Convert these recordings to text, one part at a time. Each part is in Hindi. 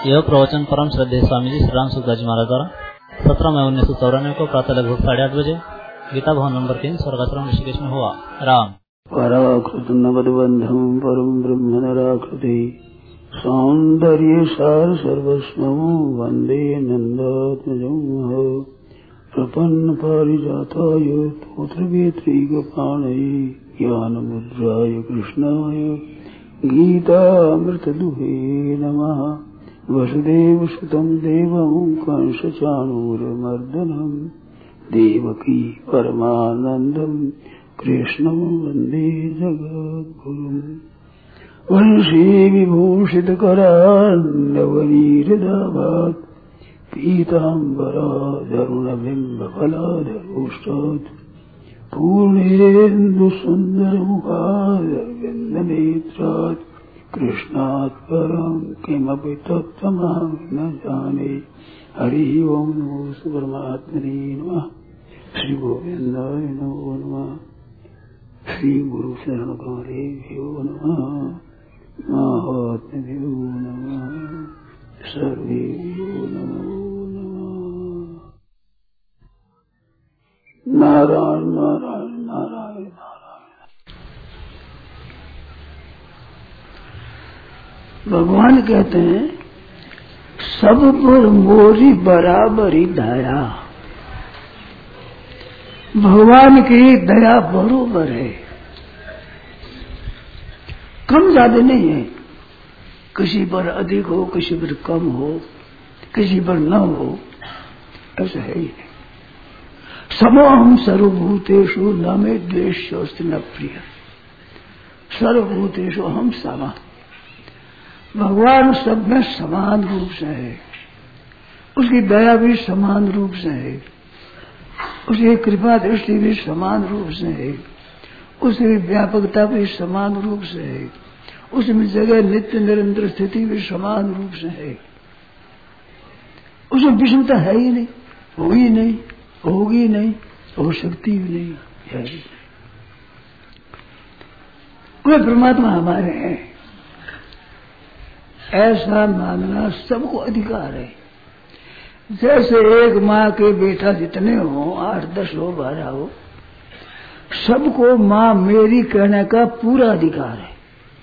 यह प्रवचन परम श्रद्धेय स्वामी जी श्री राम सुखदास जी महाराज द्वारा 17 मई 1994 को प्रातः लगभग 8:30 बजे गीता भवन नंबर 3 स्वर्गाश्रम ऋषिकेश में हुआ। राम पराकृत नवद्बंधम परम ब्रह्म नराकृति सौंदर्य सार सर्वस्वं वंदे नंदात्मजं प्रपन्न पारिजाताय तोत्रवेत्रैकपाणये ज्ञानमुद्राय कृष्णाय गीतामृतदुहे नमः। वसुदेवसुतं देवं कंसचाणूरमर्दनं देवकी परमानन्दं कृष्णं वन्दे जगद्गुरुम्। वंशी विभूषितकरान्नवनीरदाभात् पीताम्बरादरुणबिम्बफलाधरोष्टात् पूर्णेन्दुसुन्दरमुखादरविन्दनेत्रात् कृष्णात् परं किमपि तत्त्वमहं न जाने। हरि ओम नमो परमात्मने नमः। श्री गोविंदाय नमो नमः। श्री गुरु शरण गौरेभ्यो नमः। महात्म्यो नमः। सर्वेभ्यो नमो नमः। नारायण नारायण नारायण नारायण। भगवान कहते हैं सब पर मोरी बराबरी दया। भगवान की दया बरोबर है, कम ज्यादा नहीं है। किसी पर अधिक हो, किसी पर कम हो, किसी पर न हो, ऐसा है ही नहीं। समोहम सर्वभूतेषु न मे द्वेष्योऽस्ति न प्रिय। सर्वभूतेषु हम समान। भगवान सब में समान रूप से है, उसकी दया भी समान रूप से है, उसकी कृपा दृष्टि भी समान रूप से है, उसकी व्यापकता भी समान रूप से है, उसमें जगह नित्य निरंतर स्थिति भी समान रूप से है। उसमें विषमता है ही नहीं, हुई नहीं, होगी नहीं, हो सकती भी नहीं है। वे परमात्मा हमारे हैं, ऐसा मानना सबको अधिकार है। जैसे एक माँ के बेटा जितने हो, 8, 10 हो, 12 हो, सबको माँ मेरी कहने का पूरा अधिकार है।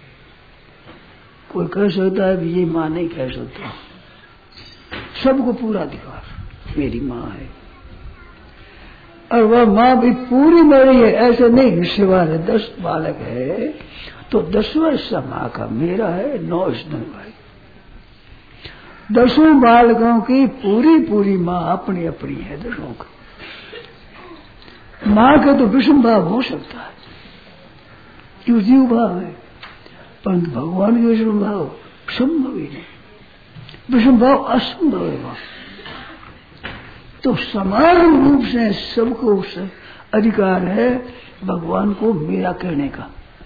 कोई कह सकता है ये माँ नहीं कह सकता, सबको पूरा अधिकार, मेरी माँ है। और वह माँ भी पूरी मेरी है, ऐसे नहीं हिस्सेवार है। 10 बालक है तो 10वां हिस्सा माँ का मेरा है, 9 इसमें भाई। 10 बालकों की पूरी माँ अपनी अपनी है। 10 का माँ के तो विषम भाव हो सकता है, क्यों जीव भाव है, परंतु भगवान के विषम भाव संभव ही नहीं। विषम भाव असंभव है वहां। तो समान रूप से सबको अधिकार है भगवान को मेरा कहने का।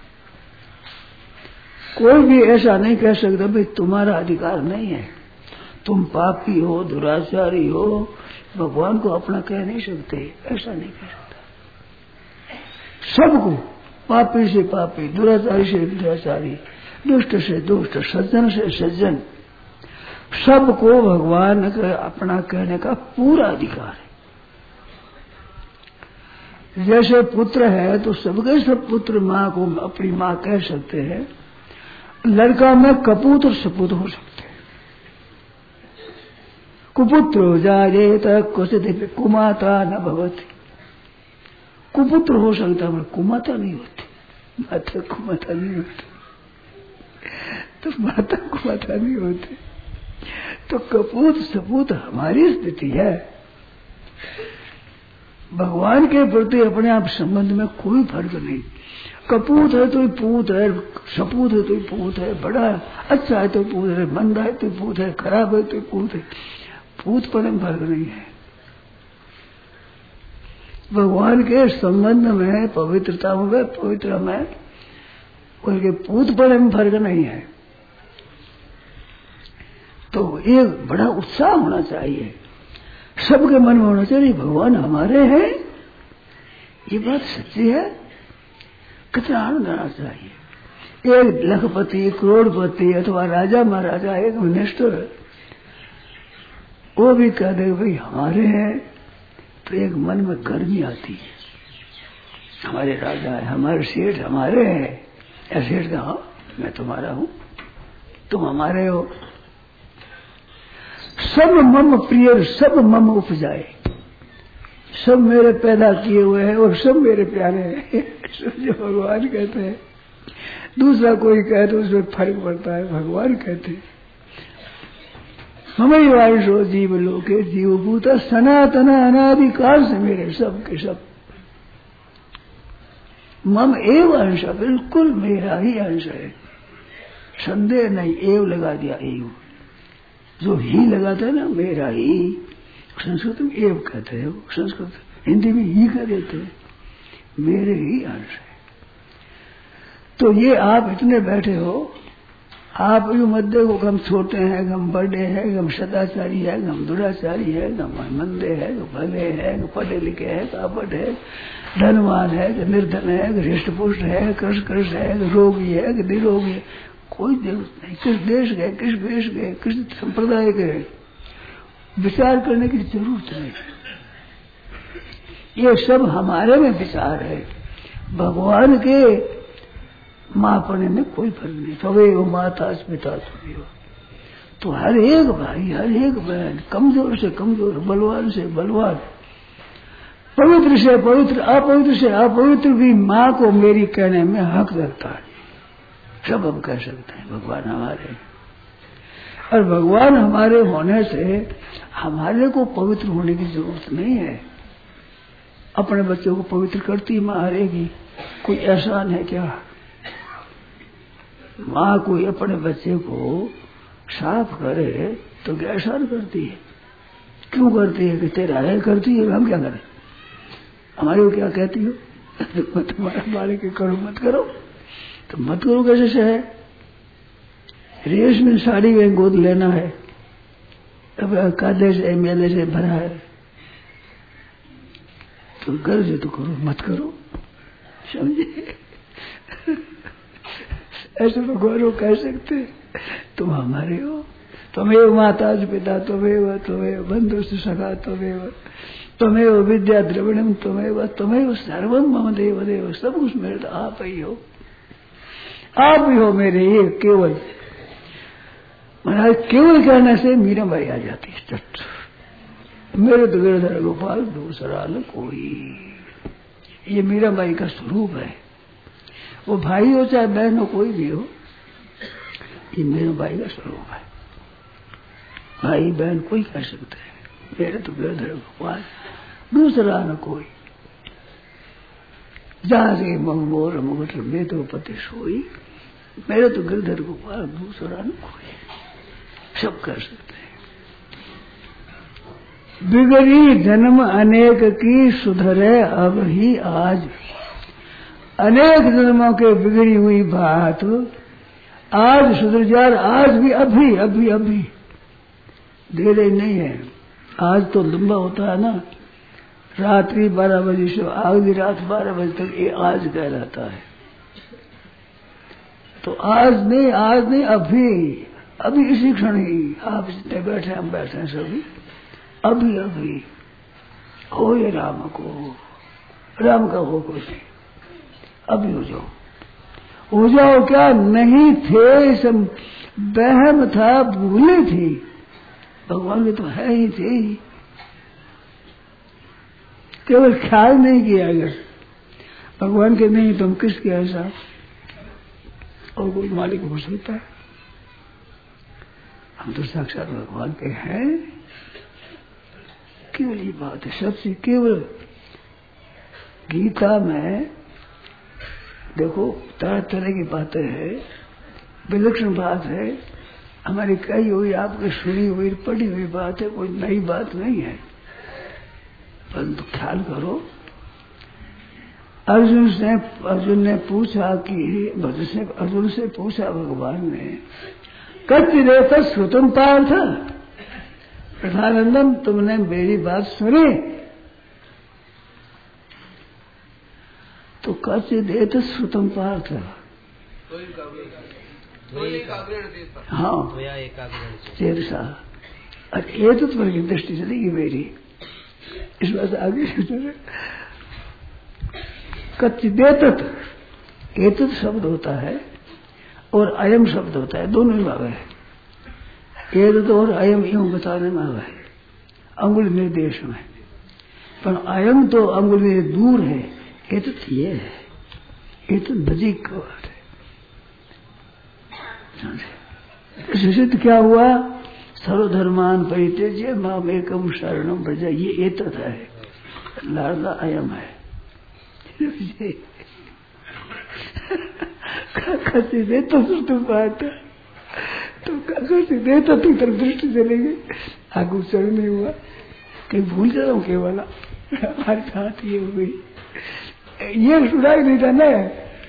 कोई भी ऐसा नहीं कह सकता भाई तुम्हारा अधिकार नहीं है, तुम पापी हो, दुराचारी हो, भगवान को अपना कह नहीं सकते, ऐसा नहीं कह सकता। सबको, पापी से पापी, दुराचारी से दुराचारी, दुष्ट से दुष्ट, सज्जन से सज्जन, सबको भगवान का अपना कहने का पूरा अधिकार है। जैसे पुत्र है तो सबके सब पुत्र माँ को अपनी माँ कह सकते हैं। लड़का में कपूत और सपूत हो सकते हैं। कुपुत्रो जायेत क्वचित् कुमाता न भवति। कुपुत्र हो सकता है, कुमाता नहीं होती, माता कुमाता नहीं होती, तो माता कुमाता नहीं होती। तो कपूत सपूत हमारी स्थिति है। भगवान के प्रति अपने आप संबंध में कोई फर्क नहीं। कपूत है तो पूत है, सपूत है तो पूत है, बड़ा है, अच्छा है तो पूत है, मंदा है तो पूत है, खराब है तो पूत है। पूत पर में फर्क नहीं है। भगवान के संबंध में, पवित्रता में, पवित्र में उनके पूत पर में फर्क नहीं है। तो एक बड़ा उत्साह होना चाहिए, सबके मन में होना चाहिए भगवान हमारे हैं, ये बात सच्ची है। कितना आनंद आना चाहिए। एक लखपति, करोड़पति अथवा राजा महाराजा, एक मिनिस्टर वो भी कह दे भाई हमारे हैं, तो एक मन में गर्मी आती है। हमारे राजा है, हमारे सेठ हमारे हैं, या सेठ का हाँ मैं तुम्हारा हूं, तुम हमारे हो। सब मम प्रिय, सब मम उपजाए, सब मेरे पैदा किए हुए हैं और सब मेरे प्यारे हैं। जो भगवान कहते हैं, दूसरा कोई कहे तो उसमें फर्क पड़ता है। भगवान कहते हैं ममई वांशो जीव लोके जीवभूत सनातन अनादिकाल से मेरे सब के सब। मम एव अंश, बिल्कुल मेरा ही अंश है, संदेह नहीं। एव लगा दिया, एव जो ही लगाता है ना, मेरा ही। संस्कृत में एव कहते हैं, संस्कृत हिंदी में ही कह देते हैं, मेरे ही अंश है। तो ये आप इतने बैठे हो, आप यूं मत देखो कि हम छोटे हैं, हम बड़े हैं, हम सदाचारी है, हम दुराचारी है, हम मंदे है, भले है, पढ़े लिखे है, कापट है, धनवान है कि निर्धन है, कि हृष्ट पुष्ट है, कृष्ण है, कि रोगी है कि निरोगी है, कोई जरूरत नहीं। किस देश गए, किस वेश गए, किस संप्रदाय गए, विचार करने की जरूरत नहीं। ये सब हमारे में विचार है, भगवान के मापने में कोई फर्क नहीं। सवे वो माता पिता तुम्हें, तो हर एक भाई, हर एक बहन, कमजोर से कमजोर, बलवान से बलवान, पवित्र से पवित्र, अपवित्र से अपवित्र भी माँ को मेरी कहने में हक रखता है। सब हम कह सकते हैं भगवान हमारे, और भगवान हमारे होने से हमारे को पवित्र होने की जरूरत नहीं है। अपने बच्चों को पवित्र करती माँ हरेगी, कोई एहसान है क्या? माँ कोई अपने बच्चे को साफ करे तो क्या एहसान करती है? क्यों करती है? कि तेरा है करती है, हम क्या करें? हमारे को क्या कहती हो? तुम्हारे बारे के करो मत करो, तो मत करो कैसे से है? रेस में साड़ी में गोद लेना है, अब कादे से मेले से भरा है, तो गर्ज तो करो मत करो, समझे? ऐसे भगवान को कह सकते तुम हमारे हो, तुम्हें माता पिता, तुम्हें बंधु सखा, तुम्हें विद्या द्रविणम, तुम्हें सर्वम मम देव देव, सब कुछ मेरे तो आप ही हो, आप ही हो मेरे। ये केवल महाराज केवल कहने से मीरा बाई आ जाती है चट, मेरे तो गिरधर गोपाल दूसरा न कोई। ये मीरा बाई का स्वरूप है। वो भाई हो चाहे बहन हो, कोई भी हो, ये मीरा बाई का स्वरूप है। भाई बहन कोई कह सकते हैं, मेरे तो गिरधर गोपाल दूसरा न कोई। जहां से मोर मुगट में तो पति सोई, मेरे तो गिरधर गोपाल दूसरा न कोई, सब कर सकते हैं। बिगड़ी जन्म अनेक की सुधरे अब ही आज, अनेक जन्मों के बिगड़ी हुई बात आज सुधर जा, आज भी अभी अभी अभी, देर नहीं है। आज तो लंबा होता है ना, रात्रि 12 बजे से आधी रात 12 बजे तक ये आज कहलाता है। तो आज नहीं अभी अभी इसी क्षण ही आप जितने बैठे हम बैठे हैं सभी, अभी अभी हो ये राम को, राम का हो कुछ अभी हो जाओ क्या नहीं थे, सब बहम था, भूले थी, भगवान के तो है ही थे, केवल ख्याल नहीं किया अगर भगवान के नहीं तो हम किसके ऐसा, और कोई मालिक हो सकता है? हम तो साक्षात भगवान के हैं। केवल ये बात है, सबसे केवल गीता में देखो तरह तरह की बातें हैं, विलक्षण बात है, हमारी कही हुई आपकी सुनी हुई पढ़ी हुई बात है, कोई नई बात नहीं है। परंतु ख्याल करो, अर्जुन ने पूछा कि अर्जुन से पूछा भगवान ने, कच्चिदेत श्रुतम पार्थ, प्रधानंदन तुमने मेरी बात सुनी? तो कच्चिदेत श्रुतम पार्थ, हाँ चेरसा, और एतत् पर की दृष्टि चलेगी मेरी। इस बात आगे कच्चिदेतत्, एतत् शब्द होता है और अयम शब्द होता है, दोनों ही भाव है। एतत् और अयम यूं बताने में है अंगुली निर्देश में, पर अयम तो अंगुली दूर है, एतत् ये है, एतत् नजीक की बात है। सिद्ध क्या हुआ? सर्वधर्मान परित्यज्य माम एकम शरणम व्रज, ये एतत् है, लाडला अयम है। कहते दे तो तुम बात तो कहते दे तो तू तरफ दृष्टि चलेगी, आगू चढ़ नहीं हुआ, कहीं भूल जा रहा हूँ केवल हमारे साथ ये हो गई, ये सुनाई नहीं था ना,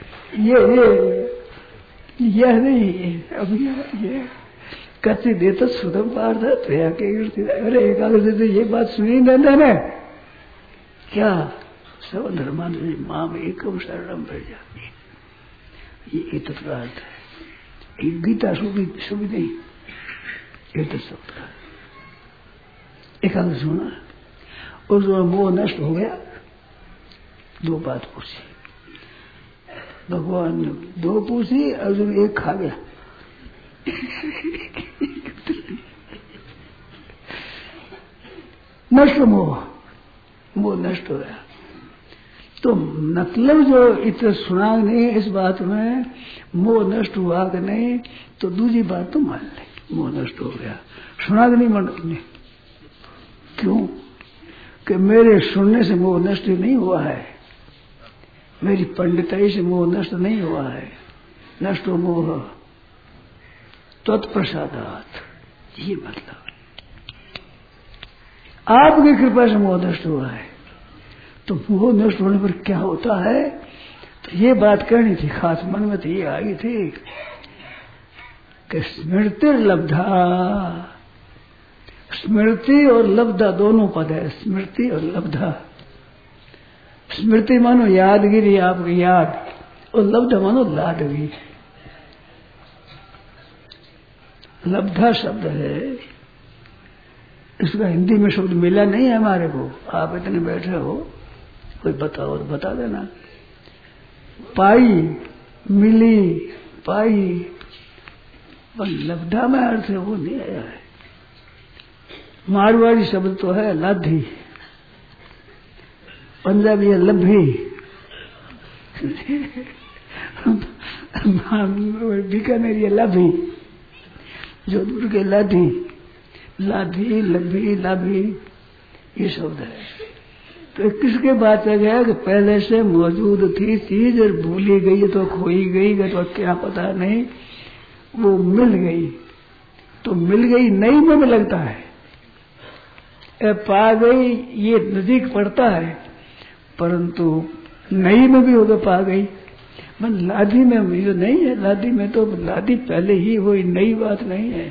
ये नहीं अभी ये कच्चे देता सुधम पार था तो अरे एकादश ये बात सुनी देता ना क्या? सब धर्मान माम एकम शरणम व्रज, ये एतत् का अर्थ है। गीता सुबी नहीं, एतत् शब्द का एकादश होना। और जो मोह नष्ट हो गया, दो बात पूछी भगवान ने, दो पूछी, अर्जुन एक खा गया। नष्ट मोह नष्ट हो गया। तो मतलब जो इतना सुना नहीं इस बात में, मोह नष्ट हुआ कि नहीं, तो दूसरी बात तो मान ले, मोह नष्ट हो गया, सुना कि नहीं मन ने। क्यों? कि मेरे सुनने से मोह नष्ट नहीं हुआ है, मेरी पंडिताई से मोह नष्ट नहीं हुआ है। नष्ट हो मोह तत्प्रसादात, ये मतलब आपकी कृपा से मोह नष्ट हुआ है। तो मोह नष्ट होने पर क्या होता है? तो ये बात कहनी थी, खास मन में तो ये आई थी कि स्मृति लब्धा, स्मृति और लब्धा दोनों पद है, स्मृति और लब्धा। स्मृति मानो यादगिरी, आपकी याद, और लब्धा मानो लाडवी। लब्धा शब्द है, इसका हिंदी में शब्द मिला नहीं है हमारे को। आप इतने बैठे हो, कोई बताओ तो बता देना। पाई, मिली, पाई, पर लब्धा में अर्थ है वो नहीं आया है। मारवाड़ी शब्द तो है लाधी, पंजाबी है लभी, बीकानेरी है लाभी, जोधपुर के लाधी, लाधी, लभी, लाभी, ये शब्द है। तो किसके बात आ गया कि पहले से मौजूद थी चीज और भूली गई तो खोई गई तो क्या पता नहीं, वो मिल गई। तो मिल गई नई में भी लगता है, पा गई ये नजीक पड़ता है, परंतु नई में भी हो तो पा गई। मन लादी में जो नहीं है, लादी में तो लादी पहले ही हुई, नई बात नहीं है।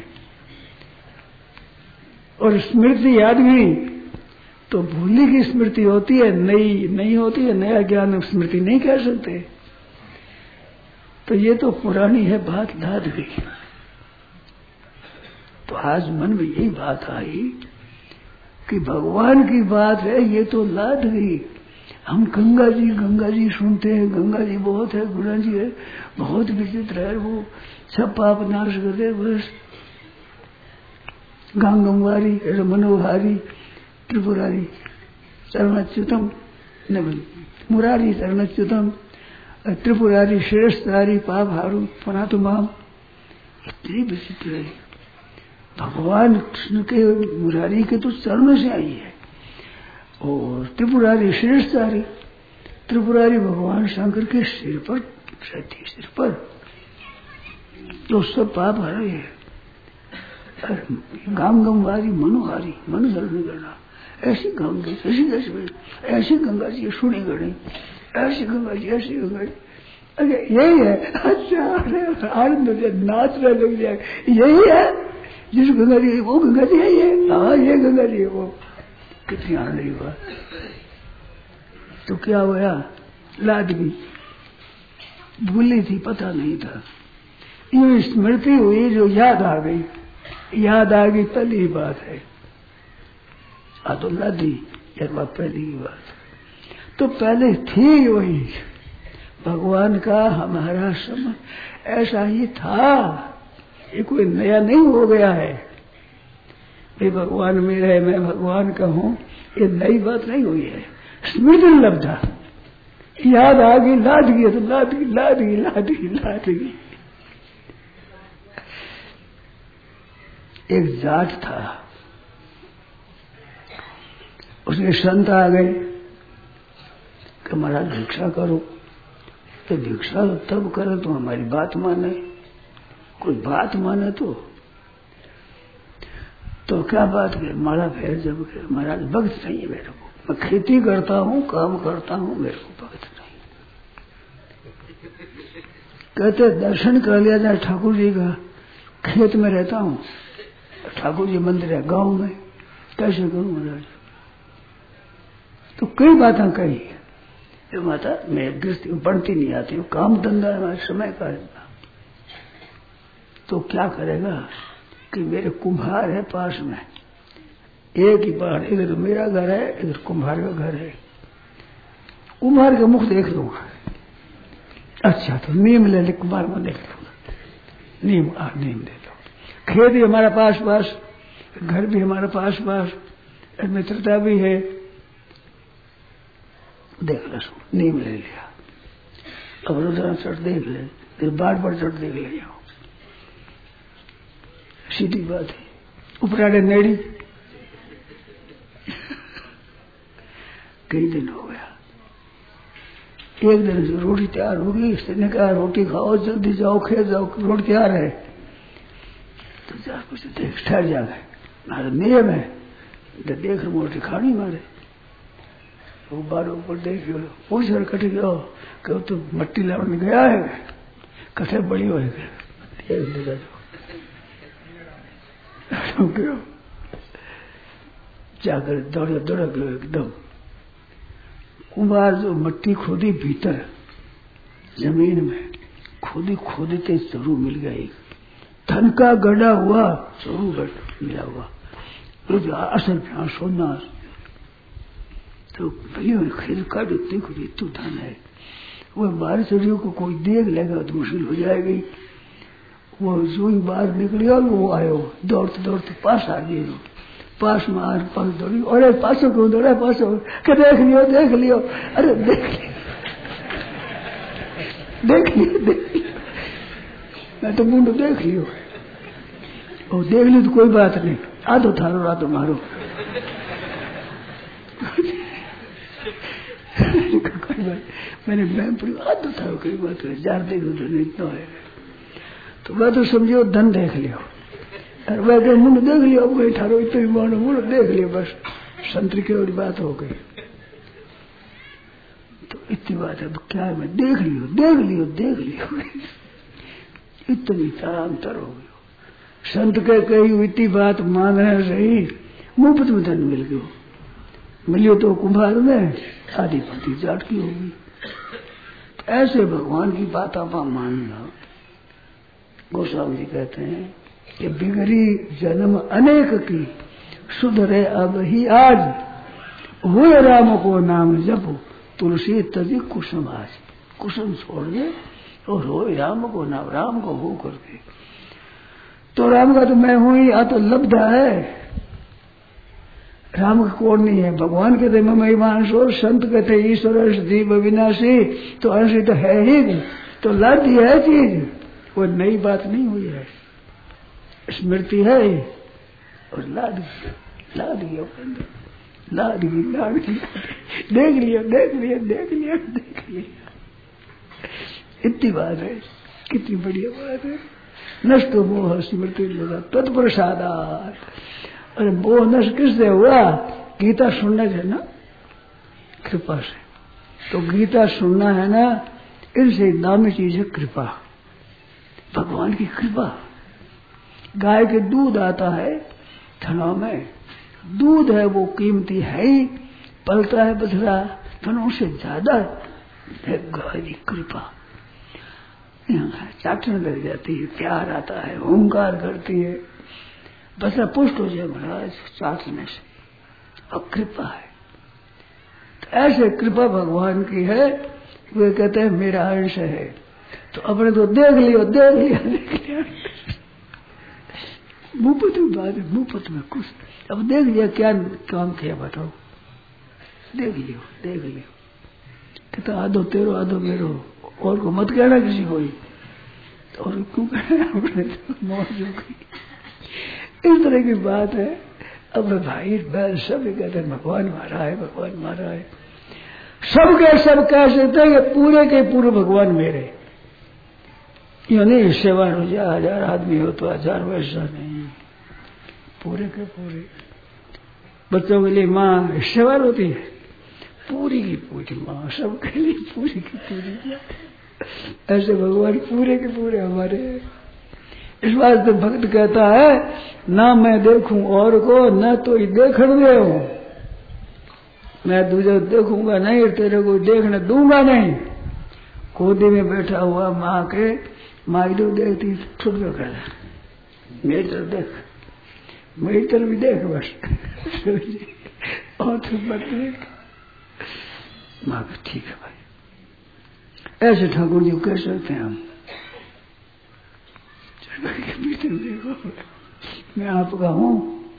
और स्मृति यादगिरी तो भूली की स्मृति होती है, नई नहीं होती है। नया ज्ञान स्मृति नहीं कह सकते। तो ये तो पुरानी है बात, लाद गई। तो आज मन में यही बात आई कि भगवान की बात है, ये तो लाद गई। हम गंगा जी सुनते हैं, गंगा जी बहुत है, गुणा जी है, बहुत विचित्र है, वो सब पाप नाश करते, बस गांगमवारी, मनोहारी, त्रिपुरारी, चरणच्युतम, मुरारी चरणच्युतम, त्रिपुरारी श्रेष्ठारी, पाप हारू पनातु माम, इतनी विचित्र है। भगवान कृष्ण के मुरारी के तो चरण से आई है। और त्रिपुरारी श्रेष्ठारी, त्रिपुरारी भगवान शंकर के सिर पर रहती, सिर पर तो सब पाप हरे है। गांगमवारी, मनोहारी, मन जल्दी करना, ऐसी गंगा, ऐसी गंगा जी सुनी गणी, ऐसी गंगा जी, ऐसी गंगा जी। अरे यही है, अच्छा आनंद नाच रहा लग जाए, यही है जिस गंगा जी, वो गंगा जी है ये, हाँ ये गंगा जी है वो। कितनी आनंद हुआ। तो क्या हुआ? लादगी भूली थी, पता नहीं था, ये स्मृति हुई जो याद आ गई, याद आ गई पहली बात है, तो लादी एक बात पहली की बात। तो पहले थी वही भगवान का हमारा समझ ऐसा ही था, ये कोई नया नहीं हो गया है। ये भगवान मेरा है, मैं भगवान का हूं, ये नई बात नहीं हुई है। स्मृति लब्धा, याद आ गई, लाद गई तो लाद गई, लाद गई, लाद गई, लाद गई। एक जाट था, उसके संत आ गए कि महाराज भिक्षा करो। तो भिक्षा तब करो तो हमारी बात माने, कोई बात माने तो क्या बात करे। मारा फिर जब महाराज भक्त नहीं है मेरे को, मैं खेती करता हूँ, काम करता हूँ, मेरे को भक्त नहीं। कहते दर्शन कर लिया जाए ठाकुर जी का, खेत में रहता हूँ, ठाकुर जी मंदिर है गांव में, कैसे करूं महाराज। तो कई बातें कही, माता मैं गृहस्थी बढ़ती नहीं आती हूँ, काम धंधा है, समय का है। तो क्या करेगा कि मेरे कुम्हार है पास में, एक ही बार, इधर मेरा घर है, इधर कुम्हार का घर है, कुम्हार का मुख देख लूंगा। अच्छा तो नीम ले ले, कुम्हार को देख लूंगा, नीम ले लो। खेत भी हमारा पास पास, घर भी हमारा पास पास, मित्रता भी है, देख लो, नीम ले लिया। अब रुद्र चढ़ देख ले, फिर बार चढ़ देख ले, सीधी बात है। उपराड़े नेड़ी कई दिन हो गया। एक दिन रोटी तैयार हो गई, इसने कहा रोटी खाओ, जल्दी जाओ, खेत जाओ, रोटी तैयार है। तो जा कुछ देख, ठहर जा गए, हमारा नियम है, देख रोटी खानी मारे। वो बार ऊपर देख लो, पूछ और कट गया कि तो मट्टी लाने गया है, कथे बड़ी हो जाकर दौड़ गयो एकदम। कुम्हार जो मट्टी खोदी भीतर जमीन में, खोदते जरूर मिल गया, एक धन का गड़ा हुआ जरूर मिला हुआ, असल में सोना। तो भैया खेल काट इतनी धन है, वो बाहर चढ़ियों को कोई देख लेगा तो मुश्किल हो जाएगी। वो जो ही बाहर निकलिया वो आयो, दौड़ते दौड़ते पास आ गए, पास में आर पास दौड़ी, अरे पासों क्यों दौड़ा, पासों देख लियो, देख लियो, अरे देख लियो, देख लियो, देख लियो, मैं तो मुंडो देख लियो। और देख लियो तो कोई बात नहीं, आधो थारो रातो मारो। मैंने आधो थारो कोई बात नहीं, जार देख लो इतना है। तो मैं तो समझो धन देख लियो, और वह मुंड देख लियो, अब कोई ठारो इतना ही मानो, मुंड देख लियो, बस संतरी की और बात हो गई। तो इतनी बात है, क्या है, मैं देख लियो, देख लियो, देख लियो, इतनी तारांतर हो गयो। संत के कही इतनी बात मान है सही, मुफ्त में धन मिल गयो, मिलियो तो कुम्हार में आधी पति जाट की होगी। तो ऐसे भगवान की बात आप मानना। गोस्वामी जी कहते हैं कि बिगड़ी जन्म अनेक की, सुधरे अब ही आज, हुए राम को नाम जपो, तुलसी तजी कुसुम आज। कुसुम छोड़ दे और रोए राम को नाम, राम को वो करके। तो राम का तो मैं हूं ही, आ तो लब्धा है, राम का कौन नहीं है। भगवान कहते महिमांशो, संत कहते ईश्वर जीव अविनाशी, तो अंश तो है ही, तो लाद है चीज, कोई नई बात नहीं हुई है, स्मृति है। और लाद गया, देख लिया, देख लिया, देख लिया, देख लिया, इतनी बात है, कितनी बढ़िया बात है। नष्ट मोह स्मृति तत्प्रसादात। अरे मोह नष्ट किससे हुआ? गीता सुनने से ना, कृपा से। तो गीता सुनना है ना, इनसे नामी चीज है कृपा, भगवान की कृपा। गाय के दूध आता है थनों में, दूध है वो कीमती है ही, पलता है बछड़ा, थनों से ज्यादा है गाय की कृपा। चाटने लग जाती है, प्यार आता है, ओंकार करती है, बस पुष्ट हो जाए महाराज साधने से। अब कृपा है तो ऐसे कृपा भगवान की है, वे कहते हैं मेरा अंश है। तो अपने तो देख लिया मुफ्त में बात है, मुफ्त में कुछ। अब देख लिया क्या काम किया बताओ, देख लियो कहता आधो तेरो आधो मेरो, और को मत कहना किसी कोई, तो और क्यों कहना मौज हो गई। इस तरह की बात है। अब भाई बहन सब कहते हैं भगवान मारा है, भगवान मारा है। सब कह सकते हैं कि पूरे के पूरे भगवान मेरे, यानी हिस्सेवार हो जाए 1000 आदमी हो तो 1000 वैसा नहीं, पूरे के पूरे। बच्चों के लिए माँ हिस्सेवार होती है, पूरी की पूरी माँ सबके लिए पूरी की पूरी। ऐसे भगवान पूरे के पूरे हमारे। इस बात से भक्त कहता है ना मैं देखूं और को, न तो ही देखने दे हूं, मैं तुझे देखूंगा नहीं, तेरे को देखने दूंगा नहीं। गोदी में बैठा हुआ माँ के माँ इधर देखती छुट कर मेरी तरफ देख, मेरी तरफ भी देख बस और तो मत देख। माँ का ठीक है भाई। ऐसे ठाकुर जी कह सकते हैं हम, देखो मैं आपका हूं,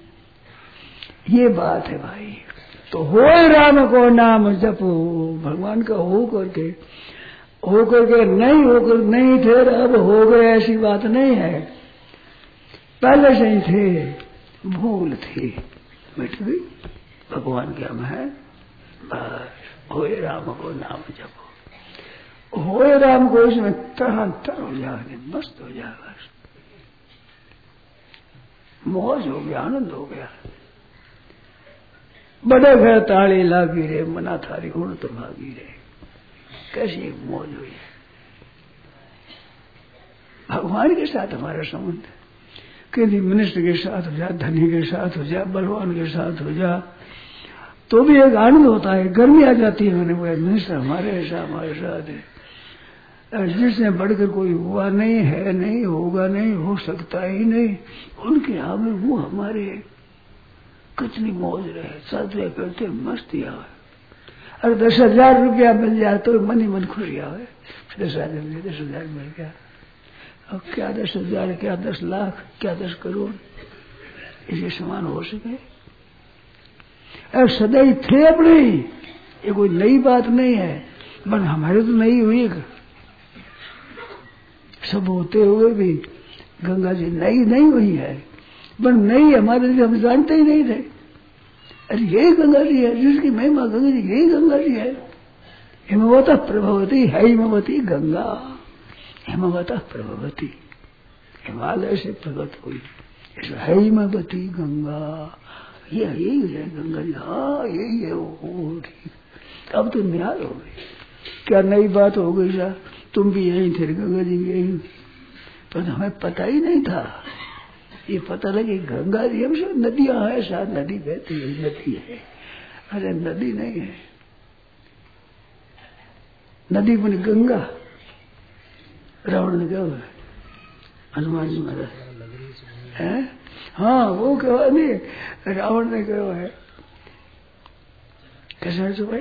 ये बात है भाई। तो हो राम को नाम जपो, भगवान का हो करके नहीं थे, अब हो गए ऐसी बात नहीं है, पहले से ही थे, भूल थी मिट गई, भगवान क्या है बस। होए राम को नाम जपो, होए राम को इसमें तर हो जाए, मस्त हो जाए बस, मौज हो गया, आनंद हो गया। बड़े घर ताली लागी रे, मना थारी गुण तो भागी रे, कैसी एक मौज हुई है। भगवान के साथ हमारा संबंध, किसी मनुष्य के साथ हो जा, धनी के साथ हो जा, बलवान के साथ हो जा, तो भी एक आनंद होता है, गर्मी आ जाती है। मैंने बोला मनुष्य हमारे साथ है, जिसने बढ़कर कोई हुआ नहीं है, नहीं होगा, नहीं हो सकता ही नहीं, उनके आगे वो हमारे कितनी मौज रहे, साधुया करते मस्ती आवे। अगर 10,000 रुपया मिल जाए तो मन ही मन खुशी आवे, 10,000 मिल गया, अब क्या 10,000, क्या 10 लाख, क्या 10 करोड़, इसे समान हो सके। अब सदैव थे अपने, ये कोई नई बात नहीं है, पर हमारे तो नहीं हुई, सब होते हुए भी गंगा जी नई नहीं हुई है, पर नई हमारे लिए हम जानते ही नहीं थे। अरे यही गंगा जी है, जिसकी महिमा गंगा जी, यही गंगा जी है। हिमवत प्रभवती है, हिमवती गंगा, हिमवत प्रभवती, हिमालय से प्रकट हुई, है हिमवती गंगा, यही है गंगा जी। हाँ यही है वो, ठीक। अब तो निहाल हो गई, क्या नई बात हो गई सा, तुम भी यही थे, गंगा जी भी यही, पर हमें पता ही नहीं था। ये पता लगे गंगा जी, हम सब नदियां है, शायद नदी बहती है, नदी है, अरे नदी नहीं है, नदी बनी गंगा। रावण ने क्या हुआ, हनुमान जी महाराज है, हाँ वो क्या नहीं, रावण ने क्या है, कैसे है भाई,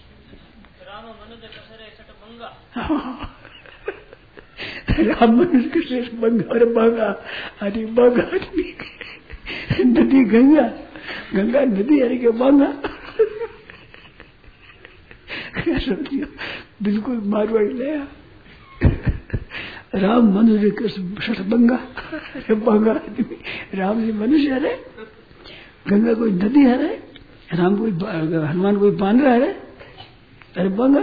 राम मनुष्य के श्रेष्ठ बंगा, अरे बंगा, अरे बंगा नदी गंगा, गंगा नदी, अरे क्या बंगा, बिल्कुल मारवाड़ी लिया। राम मनुष्य के श्रेष्ठ बंगा, अरे बंगा आदमी, राम जी मनुष्य है, गंगा कोई नदी है रे, राम कोई हनुमान कोई बांध रहा है, अरे बंगा।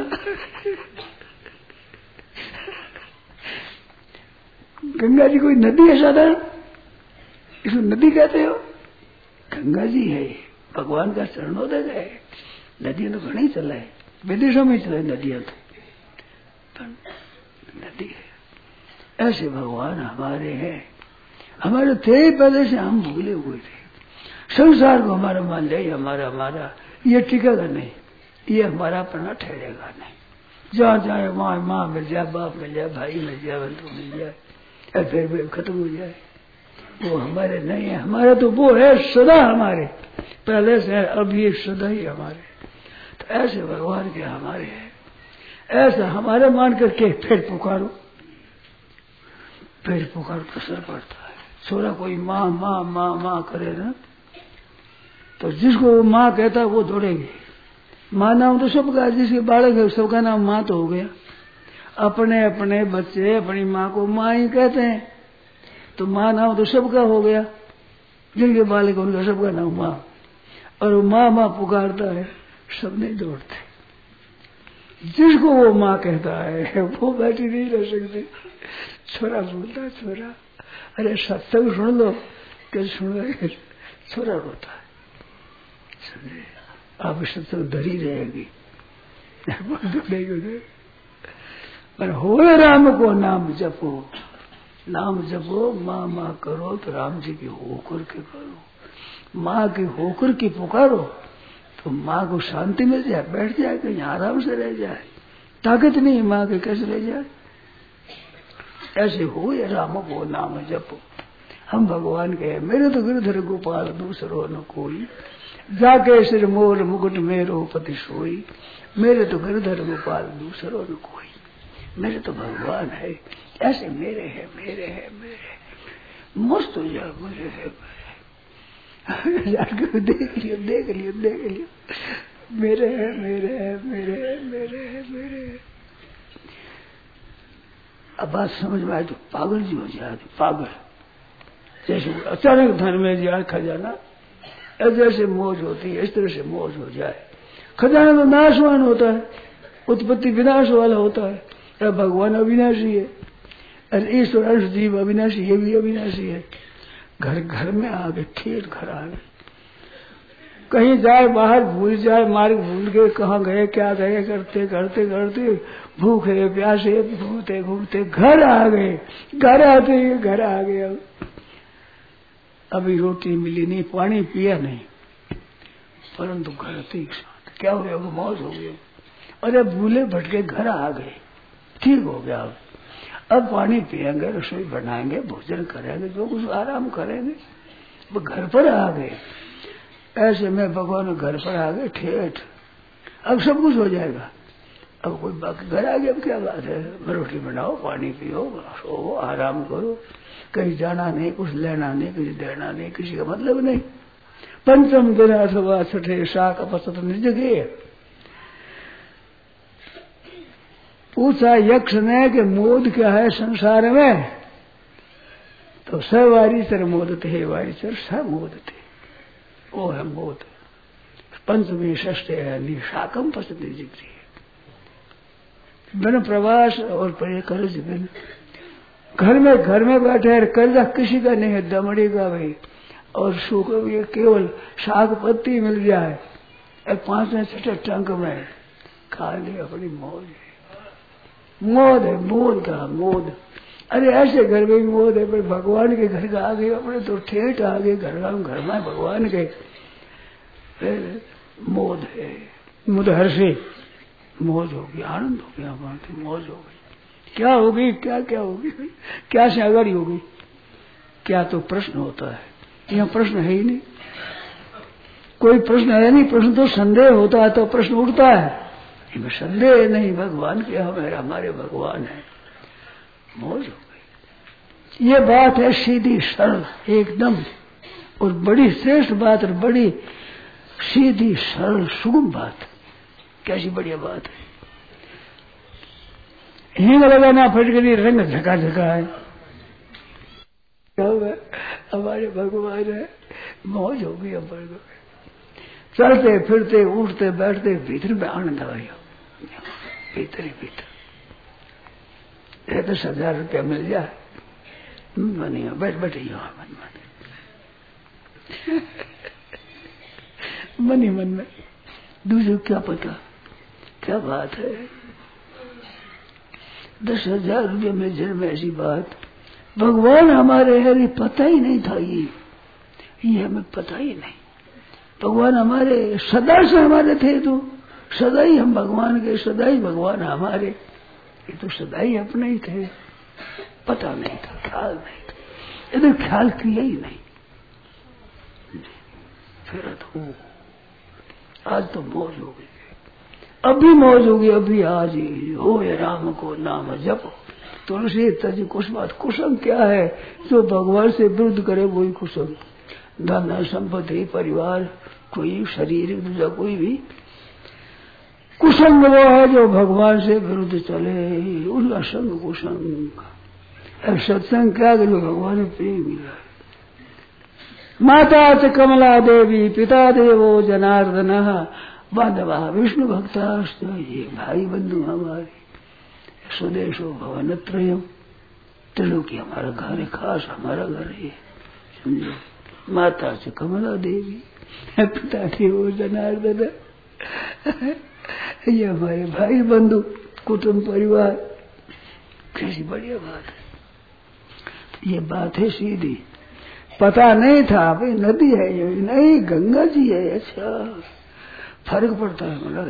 गंगा जी कोई नदी है साधारण, इसको नदी कहते हो, गंगा जी है, भगवान का चरणोदय है। नदियां तो घनी चला है, विदेशों में चले नदियां, तो नदी है। ऐसे भगवान हमारे हैं, हमारे थे पहले से, हम भूले हुए थे। संसार को हमारा मान ले, हमारा ये टिकेगा नहीं, ये हमारा अपना ठहरेगा नहीं। जहाँ जाए वहां माँ मिल जाए, बाप मिल जाए, भाई मिल जाए, बंधु मिल जाए, फिर भी खत्म हो जाए। वो हमारे नहीं है, हमारे तो वो है सदा हमारे, पहले से है, अभी ये सदा ही हमारे। तो ऐसे भगवान के हमारे हैं, ऐसा हमारे मान करके फिर पुकारो, फिर पुकार तो असर पड़ता है। छोरा कोई माँ माँ माँ माँ करे ना, तो जिसको वो माँ कहता है वो दौड़ेगी। माँ नाम तो सबका, जिसके बालक है सबका नाम माँ तो हो गया। अपने अपने बच्चे अपनी माँ को माँ ही कहते हैं, तो माँ नाम तो सबका हो गया, जिनके बालक उनका सबका नाम माँ। और वो माँ माँ पुकारता है, सब नहीं दौड़ते। जिसको वो माँ कहता है वो बैठी नहीं रह सकती। छोरा बोलता है, छोरा अरे सत्संग सुन लो, कैसे सुन रहे, छोरा रोता है। समझे, आप सत्संग धरी रहेगी पर हो राम को नाम जपो, नाम जपो, माँ माँ करो तो राम जी की होकर के करो। माँ की होकर की पुकारो तो माँ को शांति मिल जाए, बैठ जाए, कहीं आराम से रह जाए। ताकत नहीं माँ के, कैसे रह जाए। ऐसे हो या राम को नाम जपो। हम भगवान के मेरे तो गिरधर गोपाल दूसरो न कोई, जाके सिर मोर मुकुट मेरो पति सोई। मेरे तो गिरधर गोपाल दूसरो न कोई, मेरे तो भगवान है। ऐसे मेरे है मेरे है मेरे है, मस्त हो जाओ, मेरे है मेरे। देख लियो देख लियो देख लियो, मेरे है मेरे है मेरे है मेरे है मेरे है। अब बात समझ में आए तो पागल जी हो जाए, तो पागल जैसे अचानक धन में जाए खजाना, जैसे मौज होती है इस तरह से मौज हो जाए। खजाना तो नाशवान होता है, उत्पत्ति विनाश वाला होता है। अरे भगवान अविनाशी है, अरे ईश्वर अंश जीव अविनाशी, ये भी अविनाशी है। घर घर में आ गए, ठेठ घर आ गए। कहीं जाए बाहर भूल जाए, मार्ग भूल गए, कहाँ गए क्या गए, करते करते करते भूखे प्यासे घूमते घूमते घर आ गए। घर आते ही घर आ गए। अभी रोटी मिली नहीं, पानी पिया नहीं, परंतु घर थे साथ। क्या हो गया, वो मौज हो गई। अरे भूले भटके घर आ गए, ठीक हो गया। अब पानी पियेंगे, रसोई बनाएंगे, भोजन करेंगे, जो कुछ आराम करेंगे, वो घर पर आ गए। ऐसे में भगवान घर पर आ गए ठेठ। अब सब कुछ हो जाएगा। अब कोई बाकी घर आ गया, अब क्या बात है, रोटी बनाओ, पानी पियो, सो आराम करो। कहीं जाना नहीं, कुछ लेना नहीं, किसी देना नहीं, किसी का मतलब नहीं। पंचम दिन अथवा छठे शाक अपसत निज गए। पूछा यक्ष ने कि मोद क्या है संसार में, तो सवारी सर मोद थे, वारी सर स मोद थे, वो है मोद। पंचमी षष्ठ है शाकम पसंद जिक्री है। बिन प्रवास और परे कर्ज, बिन घर में बैठे है, कर्जा किसी का नहीं है, दमड़ी का भाई। और सुख ये केवल शाक पत्ती मिल जाए, 5वें छठे टंक में खा ले, अपनी मौज है। मोद है, मोद का मोद। अरे ऐसे घर में भी मोद है, पर भगवान के घर का आ गए, अपने तो ठेठ आ गए। घर में भगवान के मोद है, मुद हर्षे, मौज होगी, आनंद हो गया, मौज हो गई। क्या होगी, क्या क्या होगी, क्या से अगाड़ी होगी, क्या तो प्रश्न होता है। यहाँ प्रश्न है ही नहीं, कोई प्रश्न है नहीं। प्रश्न तो संदेह होता है तो प्रश्न उठता है, इनमें संदेह नहीं। भगवान के हमारे भगवान है, मौज हो गई। ये बात है सीधी सरल एकदम, और बड़ी श्रेष्ठ बात, और बड़ी सीधी सरल सुगम बात। कैसी बढ़िया बात है। हींग लगाना फटकरी, रंग झका झका है। हमारे भगवान है, मौज हो गई। हम चलते फिरते उठते बैठते भीतर में आनंद आ गया, भीतर ही भीतर। 10,000 रुपया मिल जाए, बनिया बैठ बैठे मन मन ही मन में। दूसरे क्या पता, क्या बात है। 10,000 रुपये में जन्म, ऐसी बात। भगवान हमारे है, ये पता ही नहीं था। ये हमें पता ही नहीं। भगवान हमारे सदा से हमारे थे, तो सदा ही हम भगवान के, सदा ही भगवान हमारे। ये तो सदा ही अपने ही थे, पता नहीं था, ख्याल नहीं था। इधर ख्याल किया ही नहीं। फिर तो आज तो मौज हो गई, अभी मौज होगी, अभी आज ही हो ये राम को नाम जपो। तुलसी तज कुसुम, कुसुम क्या है? जो भगवान से विरुद्ध करे वही कुसुम। धन संपत्ति परिवार कोई शरीर दूसरा कोई भी कुसंग वो है जो भगवान से विरुद्ध चले, उसका संग कुसंग। अब सत्संग क्या कि जो भगवान में प्रेम मिला। माता च कमला देवी पिता देवो जनार्दन बांधवा विष्णु भक्ताश्च, ये भाई बंधु हमारे। स्वदेशो भवनत्रयम, त्रिलोकी हमारा घर है, खास हमारा घर है, समझो। माता च कमला देवी पिता देवो जनार्दन, ये हमारे भाई बंधु कुटुंब परिवार। कैसी बढ़िया बात है, ये बात है सीधी। पता नहीं था भाई नदी है ये, नहीं गंगा जी है। अच्छा फर्क पड़ता है महाराज।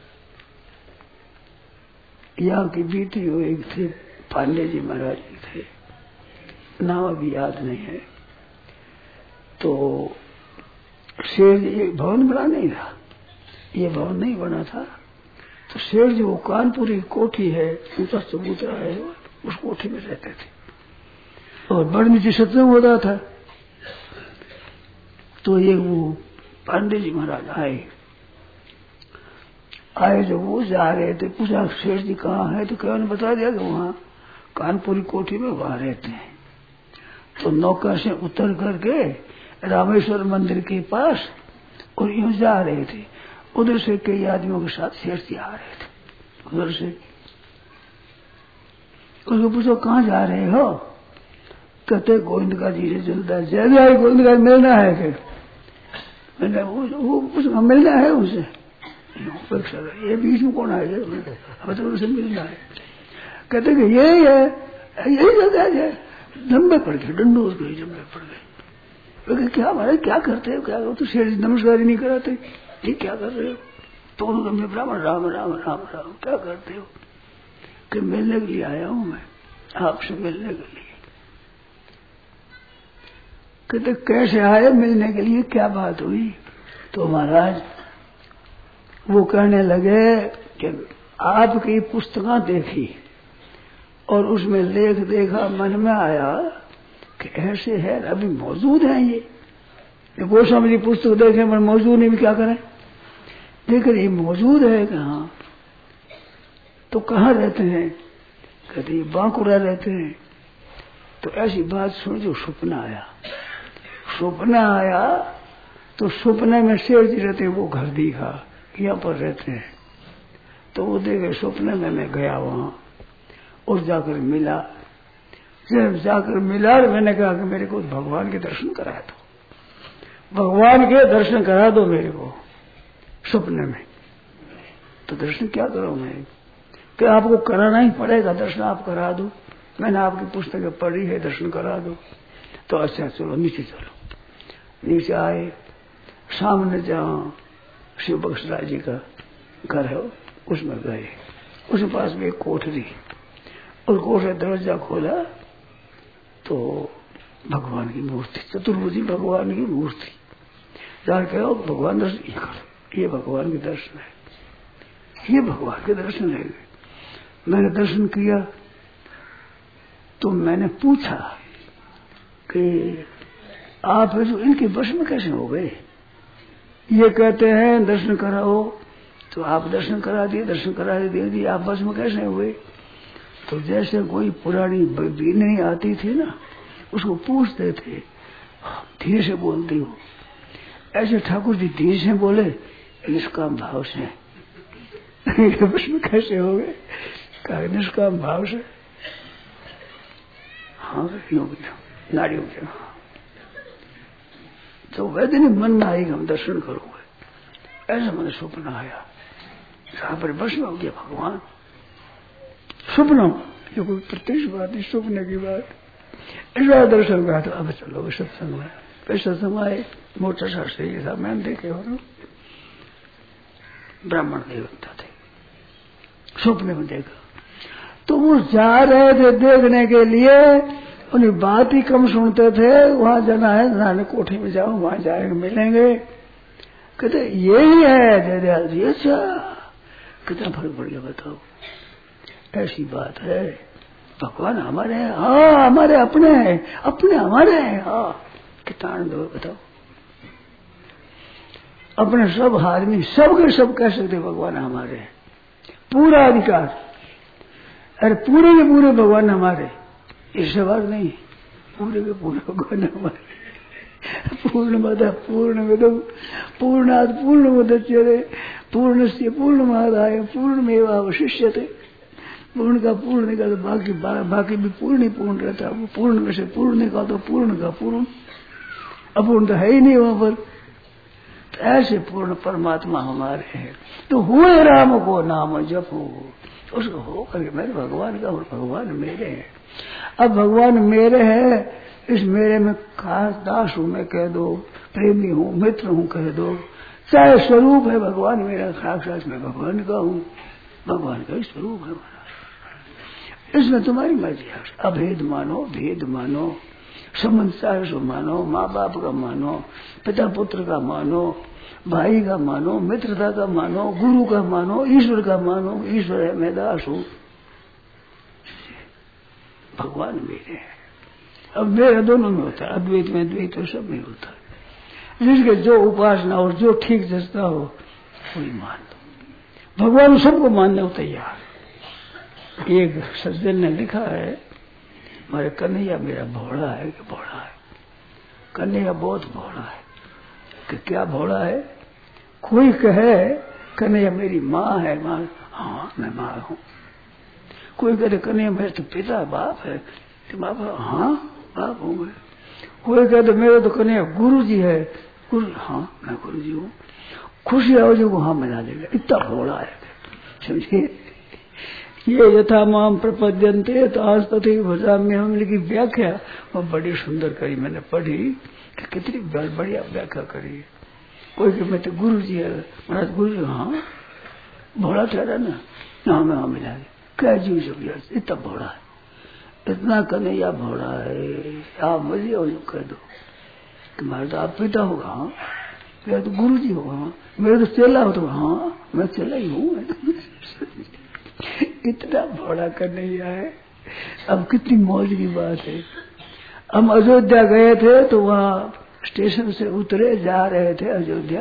यहाँ की बीती हुई एक थे पांडे जी महाराज थे, नाम अभी याद नहीं है। तो शेर जी, ये भवन बना नहीं था, ये भवन नहीं बना था। तो शेर जी वो कानपुरी कोठी है, ऊंचा चबूतरा है, उस कोठी में रहते थे और बड़ नीचे सत्संग होता था। तो ये वो पांडे जी महाराज आए जब वो जा रहे थे, पूछा शेर जी कहाँ है? तो क्या उन्होंने बता दिया कि वहाँ कानपुरी कोठी में वहां रहते हैं। तो नौका से उतर करके रामेश्वर मंदिर के पास और यूं जा रहे थे। उधर से कई आदमियों के साथ शेर जी आ रहे थे उधर से। उसको पूछो कहाँ जा रहे हो? कहते गोविंद का जी से चलता है। गोविंद का मिलना है कि मैंने वो मिलना है उसे। ये बीच में कौन आएगा? अब तो उसे मिलना है। कहते कि यही है, यही जगह है। लंबे पड़ गए, डंडोर गए, लंबे पड़ गए। क्या हमारे क्या करते हो? क्या तो शेर नमस्कार ही नहीं कराते, ये क्या कर रहे हो? तो उन्होंने ब्राह्मण राम राम राम राम क्या करते हो? कि मिलने के लिए आया हूं मैं, आपसे मिलने के लिए। कहते कैसे आए मिलने के लिए, क्या बात हुई? तो महाराज वो कहने लगे कि आपकी पुस्तकें देखी और उसमें लेख देखा, मन में आया कि ऐसे है, अभी मौजूद है ये गोस्वामी जी पुस्तक देखे पर मौजूद नहीं, भी क्या करें? लेकिन ये मौजूद है कहाँ? तो कहाँ रहते हैं? कहते बांकुड़ा रहते हैं। तो ऐसी बात सुन जो सपना आया। सपना आया तो सपने में शेर जी रहते, वो घर दिखा, यहाँ पर रहते हैं। तो वो देखे, सपने में मैं गया वहां और जाकर मिला। जब जाकर मिला मैंने कहा कि मेरे को भगवान के दर्शन करा दो, भगवान के दर्शन करा दो मेरे को सपने में। तो दर्शन क्या करो मैं? कि आपको कराना ही पड़ेगा दर्शन, आप करा दो। मैंने आपकी पुस्तकें पढ़ी है, दर्शन करा दो। तो अच्छा चलो नीचे चलो। नीचे आए, सामने जहाँ शिव बख्शराज जी का घर है उसमें गए। उसके पास में एक कोठरी, और कोठरी दरवाजा खोला तो भगवान की मूर्ति, चतुर्भुजी भगवान की मूर्ति। जाकर कहो भगवान दर्शन ये करो, ये भगवान के दर्शन है, ये भगवान के दर्शन है। मैंने दर्शन किया तो मैंने पूछा कि आप जो इनके वश में कैसे हो गए? ये कहते हैं दर्शन कराओ, तो आप दर्शन करा दिए, दर्शन करा दे दिए, आप वश में कैसे हुए? तो जैसे कोई पुरानी बीने आती थी ना, उसको पूछते थे धीरे से बोलती हो, ऐसे ठाकुर जी धीरे से बोले निष्काम भाव से। वश में कैसे हो गए? कहा निष्काम भाव से। हाँ नारियों के तो वैसे नहीं मन में आई हम दर्शन करोगे, ऐसा मुझे स्वप्न आया। जहां पर बस में हो गया भगवान स्वप्न, जो कोई प्रत्यक्ष बात नहीं, स्वप्न की बात। ऐसा दर्शन करा तो अब चलो सत्संग में। फिर सत्संग आए, मोटर शास्त्र ये था, मैंने देखे और ब्राह्मण देवता थे, स्वप्न में देखा। तो वो जा रहे थे देखने के लिए, उन्हें बात ही कम सुनते थे। वहां जाना है, नानी कोठी में जाओ, वहां जाएंगे, मिलेंगे। कहते यही है जयदयाल जी। अच्छा, कितना फर्क पड़ गया बताओ। ऐसी बात है, भगवान हमारे हैं। हाँ, हमारे अपने हैं, अपने हमारे हैं। हाँ, कितना आनंद हो बताओ। अपने सब आदमी सब के सब कह सकते भगवान हमारे हैं, पूरा अधिकार। अरे पूरे के पूरे भगवान हमारे, इस सवाल नहीं, पूरे के पूरे भगवान हमारे। पूर्णमद पूर्णमिदं पूर्णात् पूर्णमुदच्यते पूर्णस्य पूर्णमादाय पूर्णमेवावशिष्यते। पूर्ण का पूर्ण निकाल तो बाकी भी पूर्ण ही पूर्ण रहता है। वो पूर्ण में से पूर्ण निकाल तो पूर्ण का पूर्ण, अपूर्ण तो है ही नहीं वहां पर। तो ऐसे पूर्ण परमात्मा हमारे हैं। तो हुए राम को नाम जपो, उसको हो करके मेरे भगवान का और भगवान मेरे हैं। अब भगवान मेरे हैं, इस मेरे में खास दास हूं मैं कह दो, प्रेमी हूं, मित्र हूं कह दो, चाहे स्वरूप है भगवान मेरा, साक्षात मैं भगवान का हूं, भगवान का ही स्वरूप है हमारा। इसमें तुम्हारी मर्जी है। अभेद मानो, भेद मानो, संबंध चाहे सो मानो, माँ बाप का मानो, पिता पुत्र का मानो, भाई का मानो, मित्रता का मानो, गुरु का मानो, ईश्वर का मानो। ईश्वर है, मैं दास हूं, भगवान मेरे हैं। अब मेरा दोनों में होता है, अद्वैत में द्वैत और सब में होता है। जिसके जो उपासना और जो ठीक जचता हो वही मान दो। भगवान सबको मानने को तैयार। एक सज्जन ने लिखा है, हमारे कन्हैया मेरा भोला है कि भोला है। कन्हैया बहुत भोला है। कि क्या भोला है? कोई कहे कन्हैया मेरी माँ है, माँ, हाँ मैं माँ हूँ। कोई कहे कन्हैया मेरे तो पिता बाप है, तो बाप, हाँ बाप हूँ मैं। कोई कहते मेरे तो कन्हैया गुरु जी है, गुरु, हाँ मैं गुरु जी हूँ। खुशी आओ जी को हाँ मिला देगा, इतना भोला है। समझिए, ये यथा माम प्रपद्यन्ते तास्तथे भजाम्य हम की व्याख्या वो बड़ी सुंदर करी, मैंने पढ़ी कि कितनी बढ़िया व्याख्या करी। कोई कि मैं तो गुरु जी है, महाराज गुरु जी, हाँ भोला ठहरा ना, हाँ मैं हाँ मिला दे, क्या जीव सब इतना भोला है, इतना कन्हैया भोला है। आप मजे हो जो कह दो कि महाराज आप पिता होगा, हाँ मेरा तो गुरु जी होगा, हाँ मेरा तो चेला हो, तो हाँ मैं चेला ही हूँ। इतना भोला कन्हैया है। अब कितनी मौज की बात है। हम अयोध्या गए थे तो वहाँ स्टेशन से उतरे, जा रहे थे अयोध्या,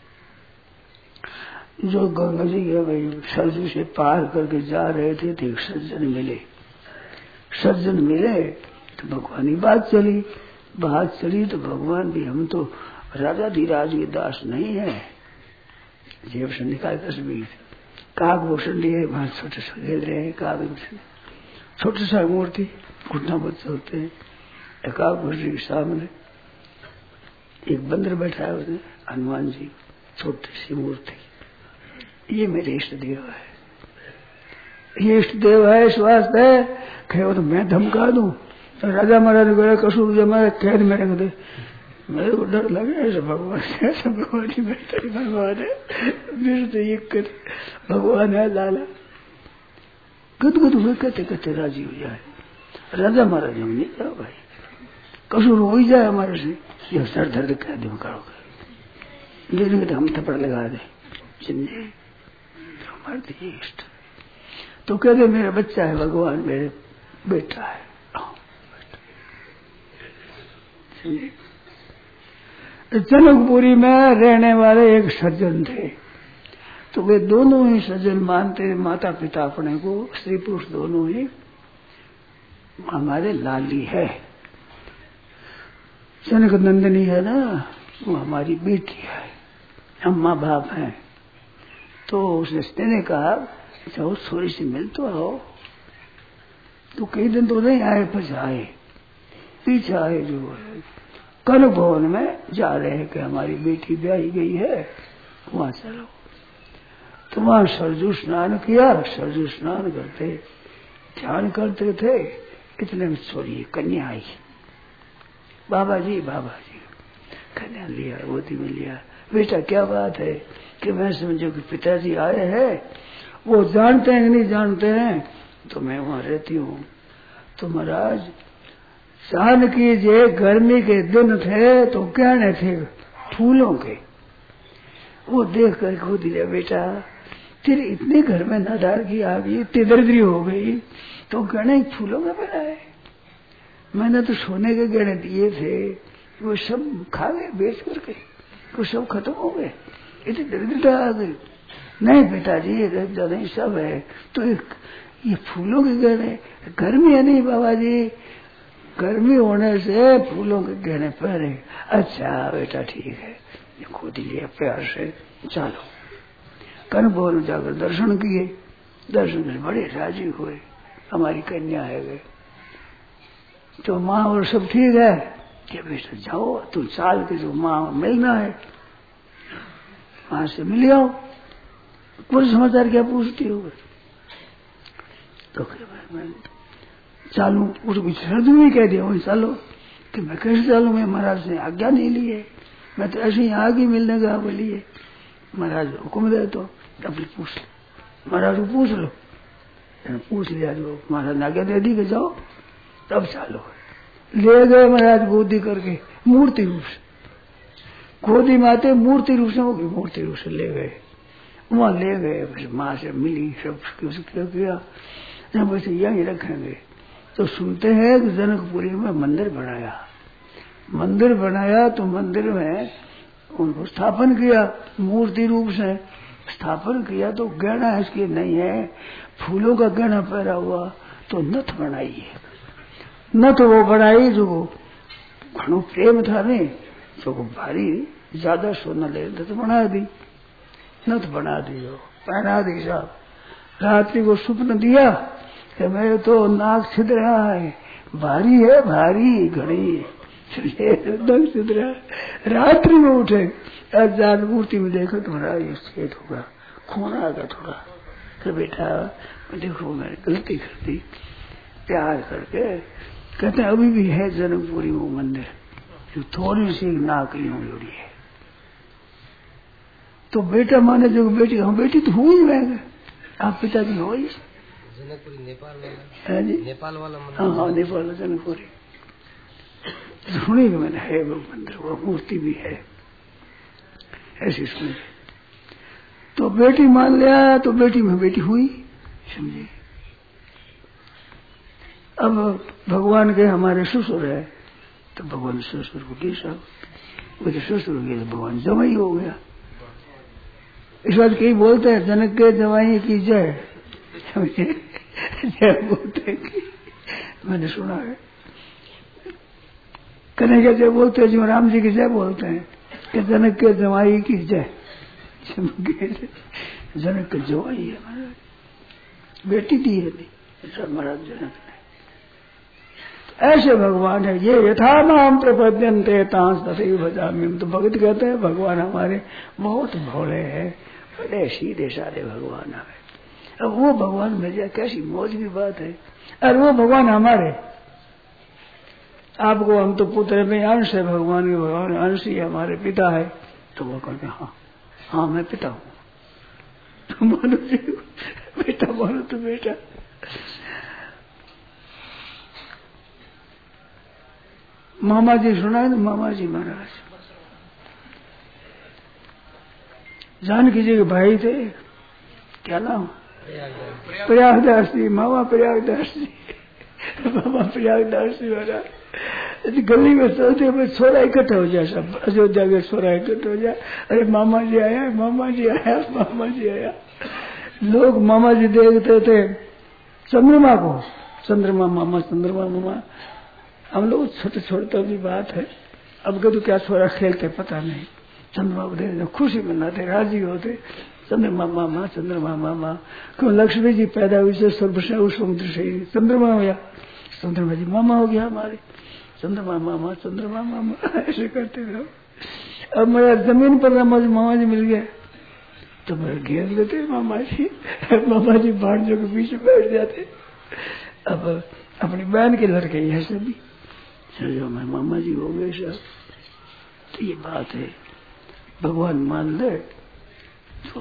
जो गंगा जी है भाई सरजू से पार करके जा रहे थे तो एक सज्जन मिले। सज्जन मिले तो भगवान की बात चली तो भगवान भी हम तो राजा धीराज के दास नहीं है। जेब से निकाल तस्वीर काग भूषण लिए, वहां छोटे से खेल रहे हैं काग भूषण, छोटे सा मूर्ति घुटना बहुत चलते हैं। काग भूषण के सामने एक बंदर बैठा है, उसने हनुमान जी छोटी सी मूर्ति। ये मेरे इष्ट देव है, ये इष्ट देव है। इस वास्ते कहे तो मैं धमका दूं तो राजा महाराज गए कसूर जमा कैद में रख दे, मेरे को डर लगे। ऐसे भगवान ही बैठे, भगवान है फिर तो ये कर भगवान है लाला गुदगुद हुए कहते कहते राजी हो जाए। राजा महाराज हम नहीं जाओ भाई, कसूर हो ही जाए हमारे से, ये सर दर्द कह दे करोगे, लेकिन हम थप्पड़ लगा दे समझे तो हमारे तो ये इष्ट। तो कहते मेरा बच्चा है भगवान, मेरे बेटा है। जनकपुरी में रहने वाले एक सज्जन थे, तो वे दोनों ही सज्जन मानते माता पिता अपने को, स्त्री पुरुष दोनों ही हमारे लाली है। जनक नंदिनी है ना, वो हमारी बेटी है, हम माँ बाप हैं। तो उस रिश्ते ने कहा जाओ थोड़ी सी मिल तो आओ। तो कई दिन तो नहीं आए, फिर आए पीछे आए, जो कनक भवन में जा रहे हैं कि हमारी बेटी ब्याही गई है, वहां चलो। तो वहां सरजू स्नान किया, सरजू स्नान करते ध्यान करते थे, इतने में छोड़िए कन्या आई। बाबा जी कन्या लिया, गोदी में लिया। बेटा क्या बात है? कि मैं समझो कि पिताजी आए हैं, वो जानते हैं कि नहीं जानते हैं, तो मैं वहां रहती हूँ। तो महाराज सान कीजिए, गर्मी के दिन थे तो गहने थे फूलों के। वो देख कर खुद लिया, बेटा तेरे इतने घर में नादार की आ गई, इतनी दरिद्री हो गई, तो गहने फूलों का बनाए। मैंने तो सोने के गहने दिए थे, वो सब खा गए बेच करके, वो सब खत्म हो गए, इतनी दरिद्रता आ गई। नहीं पिताजी ये दरिद्रता नहीं, सब है तो ये फूलों के गहने। गर्मी है नहीं बाबा जी, गर्मी होने से फूलों के गहने पहने। अच्छा बेटा ठीक है, खुद ही लिया प्यार से। चलो कनभोर में जाकर दर्शन किए, दर्शन से बड़े राजी हुए, हमारी कन्या है वे। तो माँ और सब ठीक है कि बेटा जाओ तुम साल के जो माँ मिलना है वहां से मिल आओ, कुछ समाचार क्या पूछती हो। तो मैं चालू कुछ शर्त भी कह दिया वही चालो, कि मैं कैसे चालू, मैं महाराज से आज्ञा नहीं ली है, मैं तो ऐसे ही आगे मिलने का बोलिए। महाराज हुक्म दे तो अपनी पूछ लो, महाराज को पूछ लो। पूछ लिया, जो महाराज ने आज्ञा दे दी कि जाओ, तब चालो। ले गए महाराज गोदी करके मूर्ति रूप से, गोदी माते मूर्ति रूप से होगी, मूर्ति रूप से ले गए। वहां ले गए, फिर माँ से मिली, सब किया, जब वैसे यही रखेंगे। तो सुनते हैं कि जनकपुरी में मंदिर बनाया, मंदिर बनाया तो मंदिर में उनको स्थापन किया, मूर्ति रूप से स्थापन किया। तो गहना इसके नहीं है, फूलों का गहना पहना हुआ, तो नथ बनाई है। नथ वो बनाई जो घणो प्रेम था नहीं, तो भारी ज्यादा सोना ले नथ बना दी, नथ बना दी, पहना दी साहब। रात्रि को स्वप्न दिया कि मेरे तो नाक छिद रहा है, भारी है, भारी घड़ी छिद्र। रात्रि में उठे, जान मूर्ति में देखो तुम्हारा ये छेद होगा, खून आ गया थोड़ा। तो बेटा देखो मैंने गलती कर दी, प्यार करके। कहते हैं अभी भी है जनकपुरी वो मंदिर, जो थोड़ी सी नाक यूं जुड़ी है। तो बेटा माने जो बेटी, हम बेटी तो हुई मैं, आप पिताजी हो ही। जनकपुरी नेपाल वाला है जी, नेपाल वाला हाँ नेपाल वाला जनकपुरी सुनी भी मैंने, है वो मंदिर, वो मूर्ति भी है, ऐसी सुनी। तो बेटी मान लिया, तो बेटी में बेटी हुई, समझे। अब भगवान के हमारे ससुर है, तो भगवान ससुर को की साहब, वो तो ससुर हो गया तो भगवान जवाई हो गया। इस बात कई बोलते हैं जनक के जवाई की जय, समझे, जय बोलते हैं, मैंने सुना है। कन्हैया जय बोलते हैं, जो राम जी की जय बोलते हैं कि जनक के जवाई की जय। जनक के जवाई है महाराज, बेटी दी है नहीं महाराज जनक ने। ऐसे भगवान है ये, यथा नाम प्रपद्यन्ते तांस तथैव भजामि। तो भगत कहते हैं भगवान हमारे बहुत भोले हैं, बड़े सीधे साधे भगवान हमें। अब वो भगवान मिल जाए कैसी मौज की बात है। और वो भगवान हमारे, आपको हम तो पुत्र में अंश है भगवान के, भगवान अंश ही हमारे पिता है। तो वो कहते हाँ हाँ मैं पिता हूँ, तो मानो बेटा, मानो तो बेटा। मामा जी सुना है ना, मामा जी महाराज जानकी जी के भाई थे, क्या नाम, प्रयागदास जी, मामा प्रयागदास जी, मामा प्रयागदास जी महाराज। गली में चलते हुए छोरा इकट्ठा हो जाए, सब अयोध्या के छोरा इकट्ठा हो जाए, अरे मामा जी आया, मामा जी आया, मामा जी आया। लोग मामा जी देखते थे चंद्रमा को, चंद्रमा मामा, चंद्रमा मामा। हम लोग छोटे छोटे भी बात है, अब के तो क्या छोरा खेलते पता नहीं, चंद्रमा को देखते खुशी मनाते, राजी होते, चंद्रमा मामा, चंद्रमा मामा। क्यों लक्ष्मी जी पैदा हुई से स्वर्ग से उस समुद्र से चंद्रमा हो गया, चंद्रमा जी मामा हो गया हमारे, चंद्रमा मामा, चंद्रमा मामा, ऐसे करते थे। अब मेरा जमीन पर मामा जी मिल गया तो मेरे घेर लेते मामा जी भांजों के बीच में बैठ जाते। अब अपनी बहन के लड़के ये सभी जो मैं मामा जी हो गए सब। तो ये बात है, भगवान मान ले तो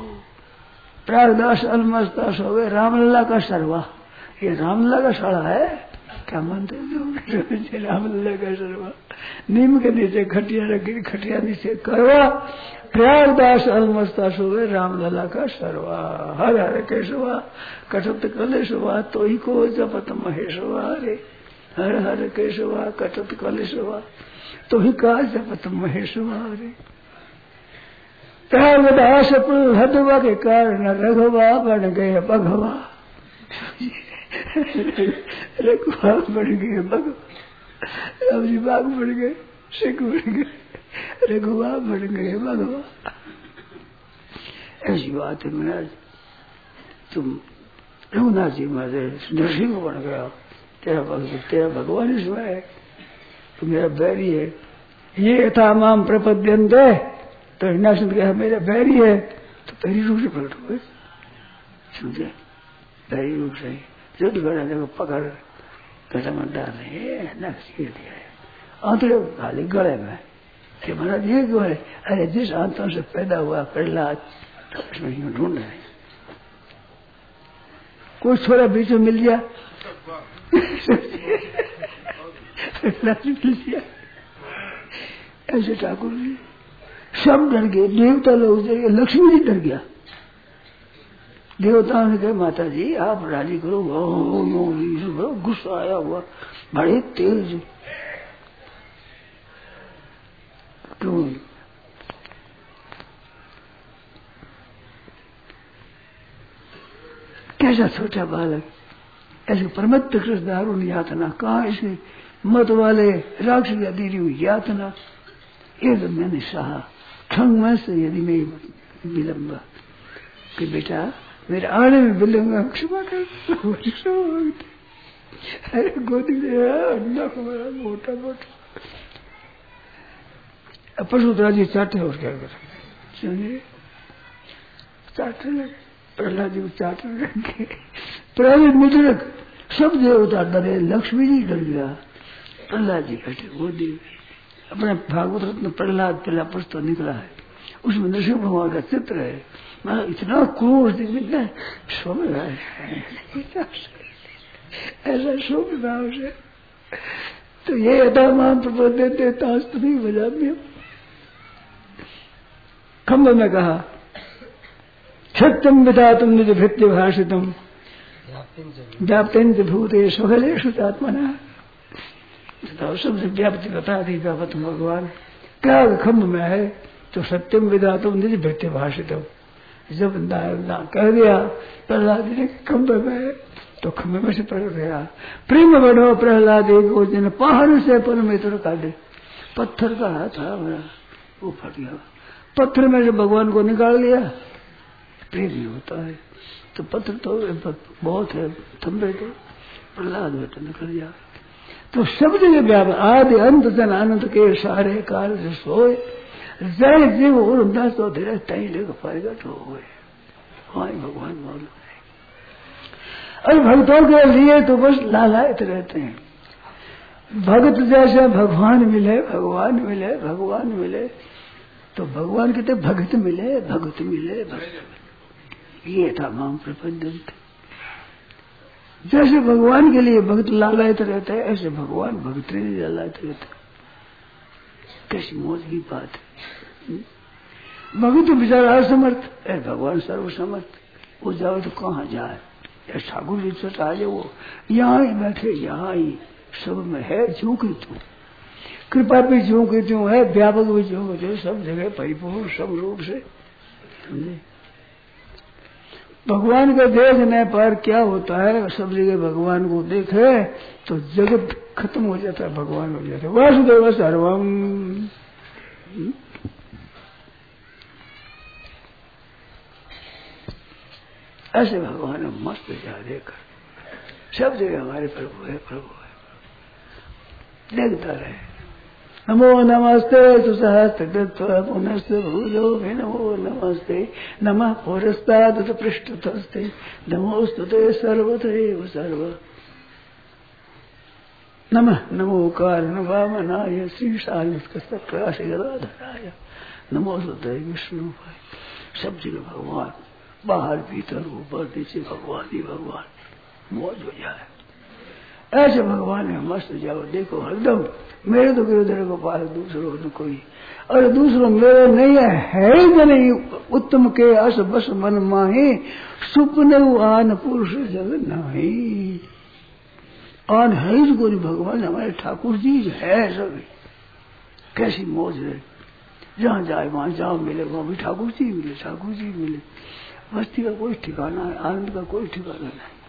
प्रागदास अलमस्तास हो गए, रामलला का सरवा। ये रामलला का साड़ा है क्या मानते हो? रामलला का सरवा, नीम के नीचे खटिया रखी, खटिया नीचे करवा, प्रयागदास अलमस्ता सुबह रामलला का सरवा। हर हर केशवा कटत कलेशवा, तो ही को जपत महेशवा रे। हर हर केशवा कटत कलेशवा, तो ही का जपत महेशवा रे। प्रयागदास हदवा के कारण रघवा बन गए भगवा। रघुआ बन गए भगवा, अभी बाग बन गए, सिख बन गए, रघुआ बन गए भगवा। ऐसी बात है महाराज। तुम रघुनाथ जी महाराज नरसिंह बन गया, तेरा भगवान ही है, तो मेरा बैरी है। ये था माम प्रपद्यन्ते, तो हिनाशंत कहा मेरा बैरी है, तो पैरी रूप से प्रकट हुए। समझे? पैरी रूप से युद्ध करने को पकड़ गले में डाल रहे आंतरे खाली गले में कि महाराज ये क्यों है? अरे जिस आंतों से पैदा हुआ प्रहलाद, तो इसमें ढूंढ रहे। कोई छोरा बीच में मिल गया, मिल गया। ऐसे ठाकुर जी सब डर गए, देवता लोग डर गए, लक्ष्मी जी डर गया। देवताओं ने कहा माता जी आप राजी करो, बड़ा गुस्सा आया हुआ, बड़े तेज। तो कैसा छोटा बालक, ऐसे परमत कृष्ण दारुण यातना, कहा इसे मत वाले राक्षस या दी हुई यातना, ये तो मैंने सहा ठंग में से। यदि मैं विलम्ब कि बेटा मेरे आने में विलम्ब क्षमा कर, अरे गोदी मोटा मोटा पशुधरा जी चाटे और क्या कर सुनिए, चाटने लगे प्रहलाद जी को, चाटने लगे। प्रहलाद मित्रक सब देवता डरे, लक्ष्मी जी डर गया, प्रहलाद जी बैठे गोदी में। अपने भागवत रत्न प्रहलाद पहला पुस्तक निकला है, उसमें नरसिंह भगवान का चित्र है। मैं इतना क्रूर दिखने शोभ रहा है, ऐसा शोभ भाव से। तो ये यथामान प्रबोध देते तास्तुभी बजाम्य। खम्भ में कहा सत्यम विधातुम निज भृत्य भाषितम व्याप्तिंच भूते सुखलेषु आत्मना। सबसे व्याप्ति बता दी व्यापत भगवान क्या खम्भ में है, तो सत्यम विधातुम निज भृत्य भाषितम। जब कह दिया प्रहलाद ने खम्भ में, तो खम्भ में से प्रकट गया। प्रेम बढ़ो प्रहलाद को जन पहाड़ से परमेश्वर काटे। पत्थर का हाथ था मेरा, वो फट गया। पत्थर में से भगवान को निकाल लिया। प्रेम ही होता है, तो पत्थर तो बहुत है, थम्बे तो प्रहलाद में तो निकल जाए। तो सब जगह व्यापक आदि अंत जन अनंत के सारे काल से सोए, जय जीव उदास तो धीरे तई लेकर प्रगट हो गए। हाँ भगवान मालूम है। और भक्तों के लिए तो बस लालायत रहते हैं। भगत जैसे भगवान मिले, भगवान मिले, भगवान मिले, तो भगवान कहते भगत मिले, भगत मिले, भगत मिले। ये था माम प्रपंच। जैसे भगवान के लिए भक्त लालायत रहते हैं, ऐसे भगवान भक्त नहीं लालायत रहते। कैसी मौज की बात है। भगत तो बेचारा असमर्थ है, भगवान सर्वसमर्थ। वो जाओ तो कहाँ जाए, ठाकुर जी से आ जाए, वो यहाँ ही बैठे, यहाँ ही सब में है। झोंकी तू कृपा भी झोंकी त्यों है, व्यापक भी झोंकी, सब जगह परिपूर्ण सब रूप से। समझे? भगवान को देखने पर क्या होता है, सब जगह भगवान को देखे तो जगत खत्म हो जाता है, भगवान हो जाता है। वासुदेव सर्वम। ऐसे भगवान मस्त जा देकर सब जगह हमारे प्रभु है, प्रभु है, देखता रहे। नमो नमस्ते सुसहस्त्र पुनस्त भूजो नमो नमस्ते नमः पुरस्ताद पृष्ठतस्ते नमोस्तुते सर्वतैव सर्व। नमः नमो कारण वामनाय श्रीशालिस्कराशि गदाधराय नमोस्तुते विष्णु। सब जगह भगवान, बाहर भीतर ऊपर नीचे भगवान ही भगवान। मौज हो जाए। ऐसे भगवान है मस्त जाओ देखो हरदम मेरे तो गिरधर को पार दूसरों न कोई और दूसरों मेरे नहीं है ही नहीं उत्तम के अस बस मन माही सुपने आन पुरुष जग नहीं आन है ही कोई भगवान हमारे ठाकुर जी है सब कैसी मौज है जहाँ जाए वहां जहाँ मिले वहां भी ठाकुर जी मिले ठाकुर जी मिले मस्ती का कोई ठिकाना है आनंद का कोई ठिकाना नहीं